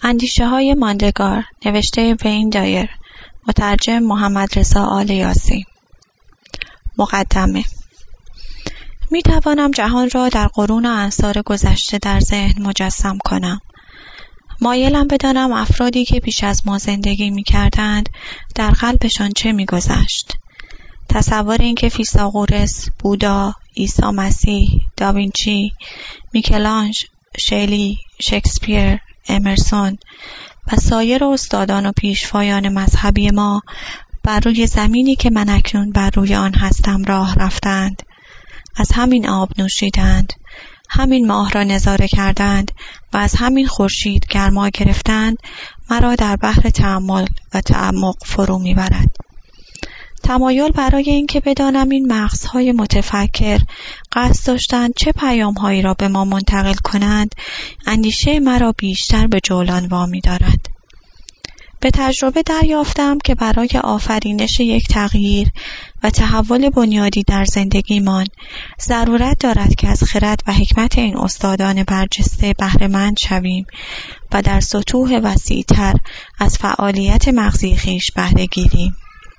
اندیشه‌های ماندگار، نوشته وین دایر، مترجم محمد رضا آل یاسی. مقدمه. می توانم جهان را در قرون و اعصار گذشته در ذهن مجسم کنم. مایلم بدانم افرادی که پیش از ما زندگی می کردند در قلبشان چه می گذشت. تصور این که فیثاغورس، بودا، عیسی مسیح، داوینچی، میکلانژ، شیلی، شکسپیر، امرسون و سایر استادان و پیشوایان مذهبی ما بر روی زمینی که من اکنون بر روی آن هستم راه رفتند، از همین آب نوشیدند، همین ماه را نظاره کردند و از همین خورشید گرما گرفتند، مرا در بحر تأمل و تعمق فرو میبرد. تمایل برای اینکه بدانم این مغزهای متفکر قصد داشتند چه پیام‌هایی را به ما منتقل کنند، اندیشه مرا بیشتر به جولان وامی دارد. به تجربه دریافتم که برای آفرینش یک تغییر و تحول بنیادی در زندگیمان ضرورت دارد که از خرد و حکمت این استادان برجسته بهره‌مند شویم و در سطوح وسیع‌تر از فعالیت مغزی خویش بهره گیریم.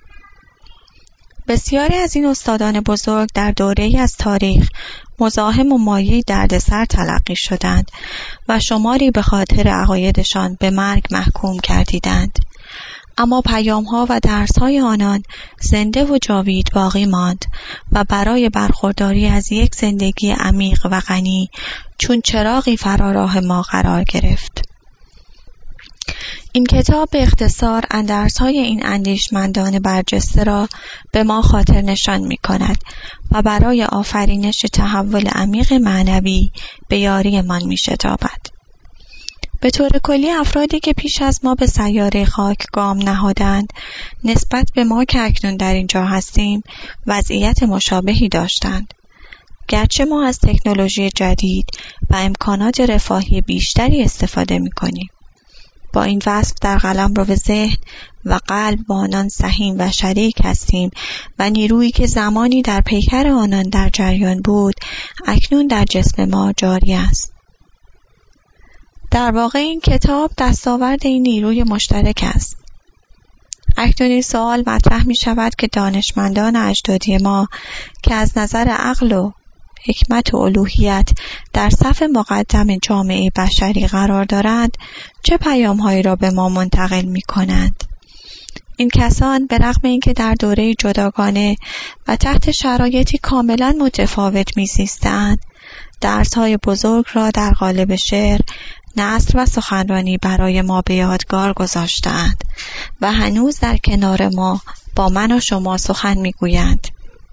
بسیاری از این استادان بزرگ در دوره‌ای از تاریخ مزاحم و مایه دردسر تلقی شدند و شماری به خاطر عقایدشان به مرگ محکوم گردیدند. اما پیام‌ها و درس‌های آنان زنده و جاوید باقی ماند و برای برخورداری از یک زندگی عمیق و غنی چون چراغی فراراه ما قرار گرفت. این کتاب به اختصار اندرس‌های این اندیشمندان برجسته را به ما خاطر نشان می کند و برای آفرینش تحول عمیق معنوی به یاری من می شتابد. به طور کلی افرادی که پیش از ما به سیاره خاک گام نهادند نسبت به ما که اکنون در اینجا هستیم وضعیت مشابهی داشتند. گرچه ما از تکنولوژی جدید و امکانات رفاهی بیشتری استفاده می کنیم. با این وصف در قلمرو ذهن و قلب با آنان سهیم و شریک هستیم و نیرویی که زمانی در پیکر آنان در جریان بود اکنون در جسم ما جاری است. در واقع این کتاب دستاورد این نیروی مشترک است. اکنون این سوال مطرح می شود که دانشمندان اجدادی ما که از نظر عقل و حکمت و الوهیت در صف مقدم جامعه بشری قرار دارند چه پیام‌هایی را به ما منتقل می‌کنند؟ این کسان به رغم اینکه در دوره جداگانه و تحت شرایطی کاملا متفاوت می‌زیستند، درس‌های بزرگ را در قالب شعر، نثر و سخنرانی برای ما به یادگار گذاشته‌اند و هنوز در کنار ما با من و شما سخن می‌گویند.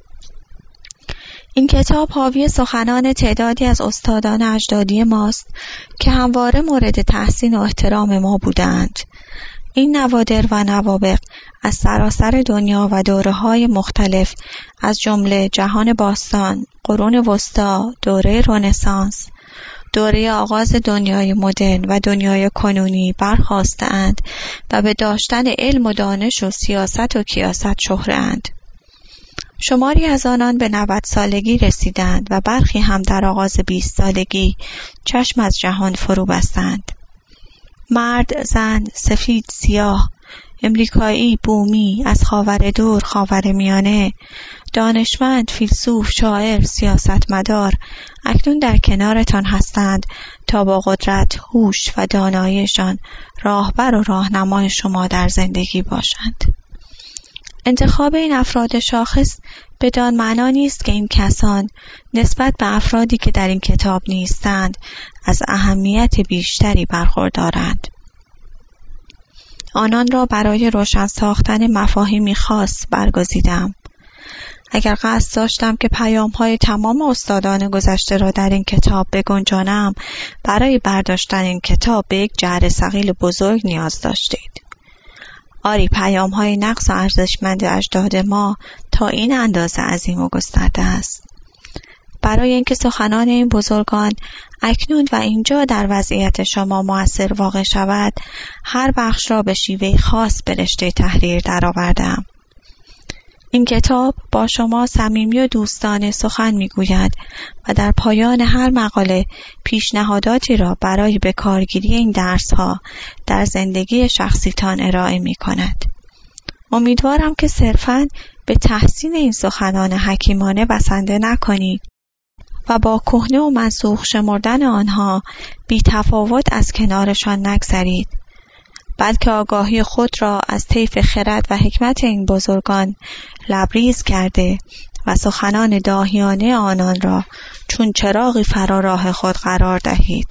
این کتاب حاوی سخنان تعدادی از استادان اجدادی ماست که همواره مورد تحسین و احترام ما بودند. این نوادر و نوابغ از سراسر دنیا و دوره‌های مختلف از جمله جهان باستان، قرون وسطی، دوره رنسانس، دوره آغاز دنیای مدرن و دنیای کنونی برخاسته‌اند و به داشتن علم و دانش و سیاست و کیاست شهره‌اند. شماری از آنان به 90 سالگی رسیدند و برخی هم در آغاز 20 سالگی چشم از جهان فرو بستند. مرد، زن، سفید، سیاه، امریکایی، بومی، از خاوردور، خاورمیانه، دانشمند، فیلسوف، شاعر، سیاستمدار اکنون در کنارتان هستند تا با قدرت، هوش و داناییشان راهبر و راهنمای شما در زندگی باشند. انتخاب این افراد شاخص بدان معنا نیست که این کسان نسبت به افرادی که در این کتاب نیستند از اهمیت بیشتری برخوردارند. آنان را برای روشن ساختن مفاهیمی خاص برگزیدم. اگر قصد داشتم که پیام‌های تمام استادان گذشته را در این کتاب بگنجانم، برای برداشتن این کتاب به یک جعبه ثقیل بزرگ نیاز داشتید. آری پیام‌های نقص و ارزشمند اجداد ما تا این اندازه عظیم و گسترده است. برای اینکه سخنان این بزرگان اکنون و اینجا در وضعیت شما مؤثر واقع شود، هر بخش را به شیوه خاص به رشته تحریر درآوردم. این کتاب با شما صمیمی و دوستانه سخن میگوید و در پایان هر مقاله پیشنهاداتی را برای به کارگیری این درس‌ها در زندگی شخصیتان ارائه می‌کند. امیدوارم که صرفاً به تحسین این سخنان حکیمانه بسنده نکنید و با کهنه و منسوخ شمردن آنها بی تفاوت از کنارشان نگذرید، بلکه آگاهی خود را از طیف خرد و حکمت این بزرگان لبریز کرده و سخنان داهیانه آنان را چون چراغی فرا راه خود قرار دهید.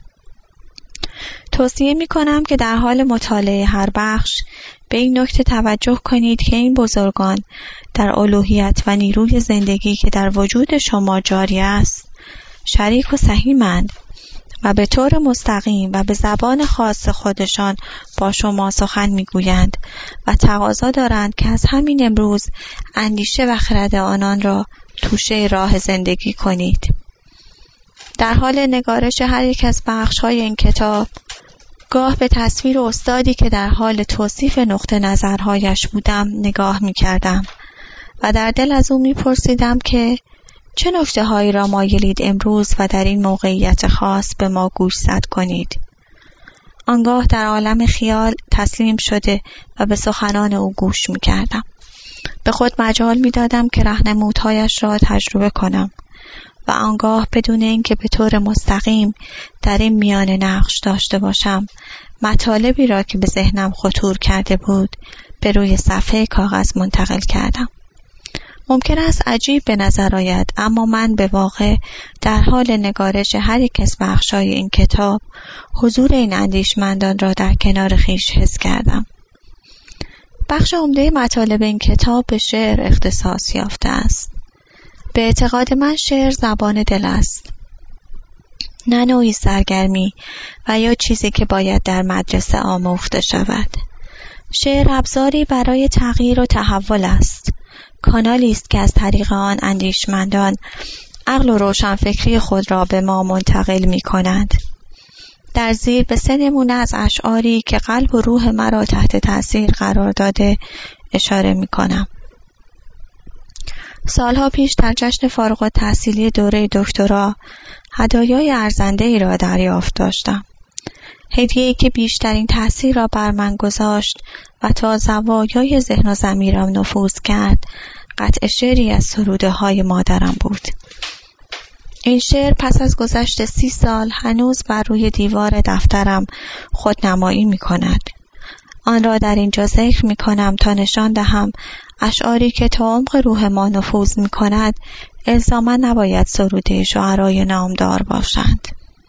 توصیه می کنم که در حال مطالعه هر بخش به این نکته توجه کنید که این بزرگان در الوهیت و نیروی زندگی که در وجود شما جاری است شریک و سهیمند و به طور مستقیم و به زبان خاص خودشان با شما سخن میگویند و تقاضا دارند که از همین امروز اندیشه و خرد آنان را توشه راه زندگی کنید. در حال نگارش هر یک از بخش‌های این کتاب گاه به تصویر استادی که در حال توصیف نقطه نظرهایش بودم نگاه می‌کردم و در دل از او می‌پرسیدم که چه نکته‌هایی را مایلید امروز و در این موقعیت خاص به ما گوشزد کنید. آنگاه در عالم خیال تسلیم شده و به سخنان او گوش می‌کردم. به خود مجال می‌دادم که راهنمودهایش را تجربه کنم و آنگاه بدون اینکه به طور مستقیم در این میانه نقش داشته باشم، مطالبی را که به ذهنم خطور کرده بود به روی صفحه کاغذ منتقل کردم. ممکن است عجیب به نظر آید، اما من به واقع در حال نگارش هر یک از بخش‌های این کتاب حضور این اندیشمندان را در کنار خویش حس کردم. بخش عمده مطالب این کتاب به شعر اختصاص یافته است. به اعتقاد من شعر زبان دل است، نه نوعی سرگرمی و یا چیزی که باید در مدرسه آموخته شود. شعر ابزاری برای تغییر و تحول است، کانالی است که از طریق آن اندیشمندان عقل و روشنفکری خود را به ما منتقل می کنند. در زیر به 3 نمونه از اشعاری که قلب و روح مرا تحت تاثیر قرار داده اشاره می کنم. سالها پیش در جشن فارغ التحصیلی دوره دکترا هدایای ارزنده‌ای را دریافت داشتم. هدیه‌ای که بیشترین تاثیر را بر من گذاشت و تا زوایای ذهن و ضمیرم نفوذ کرد، قطعه شعری از سروده‌های مادرم بود. این شعر پس از گذشت 30 سال هنوز بر روی دیوار دفترم خودنمایی می‌کند. آن را در اینجا ذکر می‌کنم تا نشان دهم اشعاری که تا عمق روح ما نفوذ می‌کند الزاما نباید سروده شعرای نامدار باشند.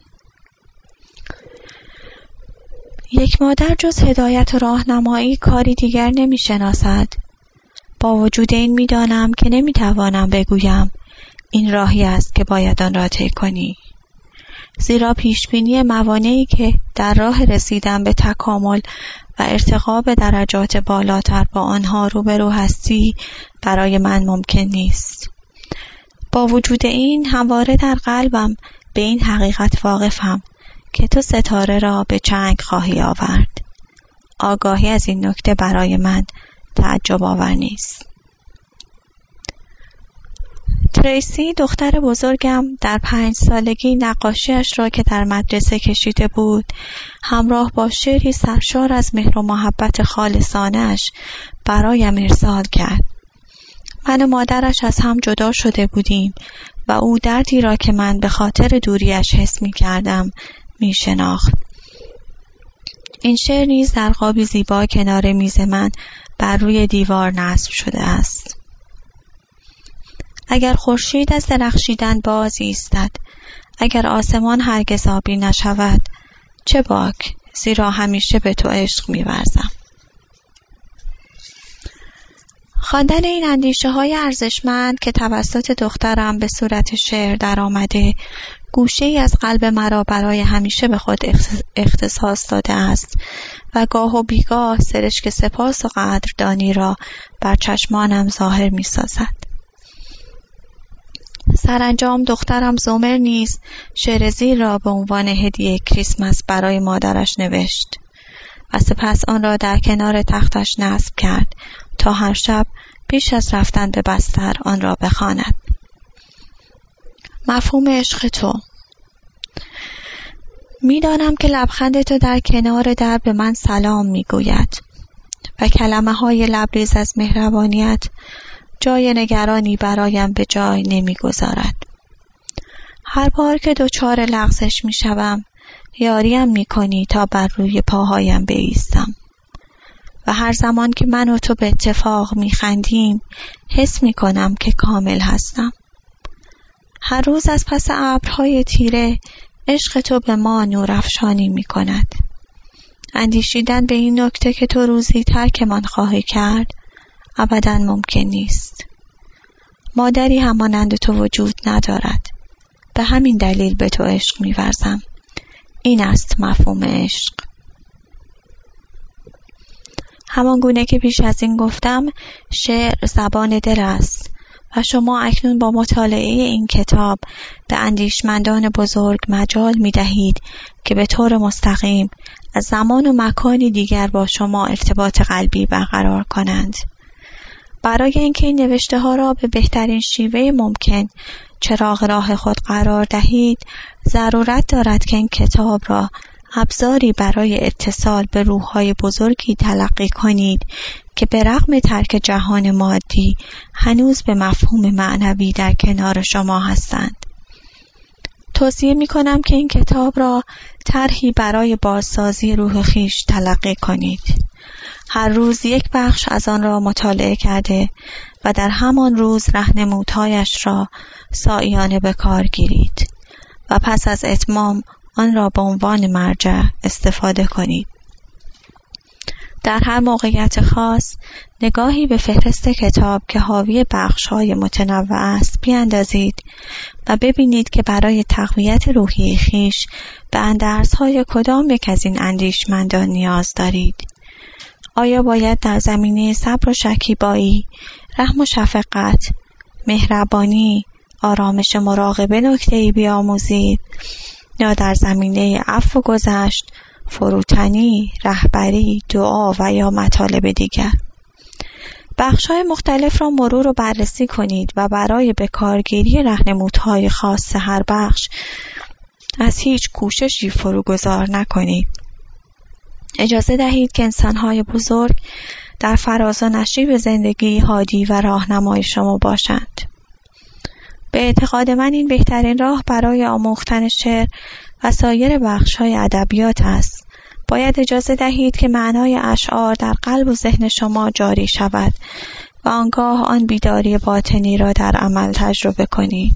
یک مادر جز هدایت و راهنمایی کاری دیگر نمی‌شناسد. با وجود این می‌دانم که نمی‌توانم بگویم این راهی است که باید آن را طی کنی، زیرا پیشبینی موانعی که در راه رسیدن به تکامل و ارتقا به درجات بالاتر با آنها روبرو هستی برای من ممکن نیست. با وجود این همواره در قلبم به این حقیقت واقفم که تو ستاره را به چنگ خواهی آورد. آگاهی از این نکته برای من تعجب آور نیست. تریسی دختر بزرگم در 5 سالگی نقاشیش را که در مدرسه کشیده بود همراه با شعری سرشار از مهر و محبت خالصانه‌اش برایم ارسال کرد. من و مادرش از هم جدا شده بودیم و او دردی را که من به خاطر دوریش حس می کردم می شناخت. این شعر نیز در قابی زیبا کنار میز من بر روی دیوار نصب شده است. اگر خورشید از درخشیدن باز ایستد، اگر آسمان هرگز آبی نشود، چه باک، زیرا همیشه به تو عشق می‌ورزم. خواندن این اندیشه‌های ارزشمند که توسط دخترم به صورت شعر در آمده، گوشه‌ای از قلب مرا برای همیشه به خود اختصاص داده است و گاه و بیگاه سرشک سپاس و قدردانی را بر چشمانم ظاهر می‌سازد. سرانجام دخترم زمر نیز شعر زیر را به عنوان هدیه کریسمس برای مادرش نوشت و سپس آن را در کنار تختش نصب کرد تا هر شب پیش از رفتن به بستر آن را بخواند. مفهوم عشق تو. می‌دانم که لبخند تو در کنار در به من سلام می‌گوید و کلمه‌های لبریز از مهربانیت جای نگرانی برایم به جای نمی‌گذارد. هر بار که دچار لغزش می‌شوم، یاریم می‌کنی تا بر روی پاهایم بایستم و هر زمان که من و تو به اتفاق می‌خندیم، حس می‌کنم که کامل هستم. هر روز از پس ابرهای تیره عشق تو به ما نورافشانی می‌کند. اندیشیدن به این نکته که تو روزی ترکمان خواهی کرد ابداً ممکن نیست. مادری همانند تو وجود ندارد. به همین دلیل به تو عشق می‌ورزم. این است مفهوم عشق. همان گونه که پیش از این گفتم، شعر زبان دل است و شما اکنون با مطالعه این کتاب به اندیشمندان بزرگ مجال می دهید که به طور مستقیم از زمان و مکانی دیگر با شما ارتباط قلبی برقرار کنند. برای اینکه این نوشته ها را به بهترین شیوه ممکن چراغ راه خود قرار دهید، ضرورت دارد که این کتاب را ابزاری برای اتصال به روح‌های بزرگی تلقی کنید که به رغم ترک جهان مادی هنوز به مفهوم معنوی در کنار شما هستند. توصیه می‌کنم که این کتاب را طرحی برای بازسازی روح خویش تلقی کنید. هر روز یک بخش از آن را مطالعه کرده و در همان روز راهنمودهایش را سعیانه به کار گیرید و پس از اتمام آن را به عنوان مرجع استفاده کنید. در هر موقعیت خاص نگاهی به فهرست کتاب که حاوی بخش‌های متنوع است بیاندازید و ببینید که برای تقویت روحی خویش به اندرزهای کدام یک از این اندیشمندان نیاز دارید. آیا باید در زمینه صبر و شکیبایی، رحم و شفقت، مهربانی، آرامش مراقبه نکته‌ای بیاموزید یا در زمینه عفو و گذشت، فروتنی، رهبری، دعا و یا مطالب دیگر؟ بخش‌های مختلف را مرور و بررسی کنید و برای به کارگیری راهنمودهای خاص هر بخش از هیچ کوششی فروگذار نکنید. اجازه دهید که انسان‌های بزرگ در فراز و نشیب زندگی هادی و راهنمای شما باشند. به اعتقاد من این بهترین راه برای آموختن شعر و سایر بخش‌های ادبیات است. باید اجازه دهید که معنای اشعار در قلب و ذهن شما جاری شود و آنگاه آن بیداری باطنی را در عمل تجربه کنید.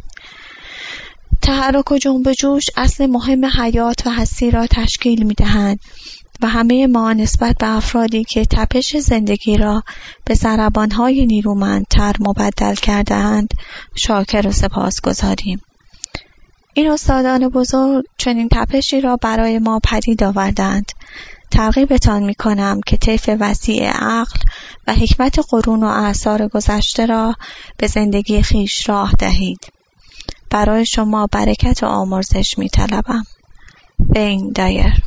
تحرک و جنب و جوش اصل مهم حیات و هستی را تشکیل می‌دهند و همه ما نسبت به افرادی که تپش زندگی را به ضربان‌های نیرومندتر مبدل کرده‌اند شاکر و سپاسگزاریم. این استادان بزرگ چنین تپشی را برای ما پدید آوردند. ترغیبتان می‌کنم که طیف وسیع عقل و حکمت قرون و اعصار گذشته را به زندگی خویش راه دهید. برای شما برکت و آمرزش می‌طلبم. وین دایر.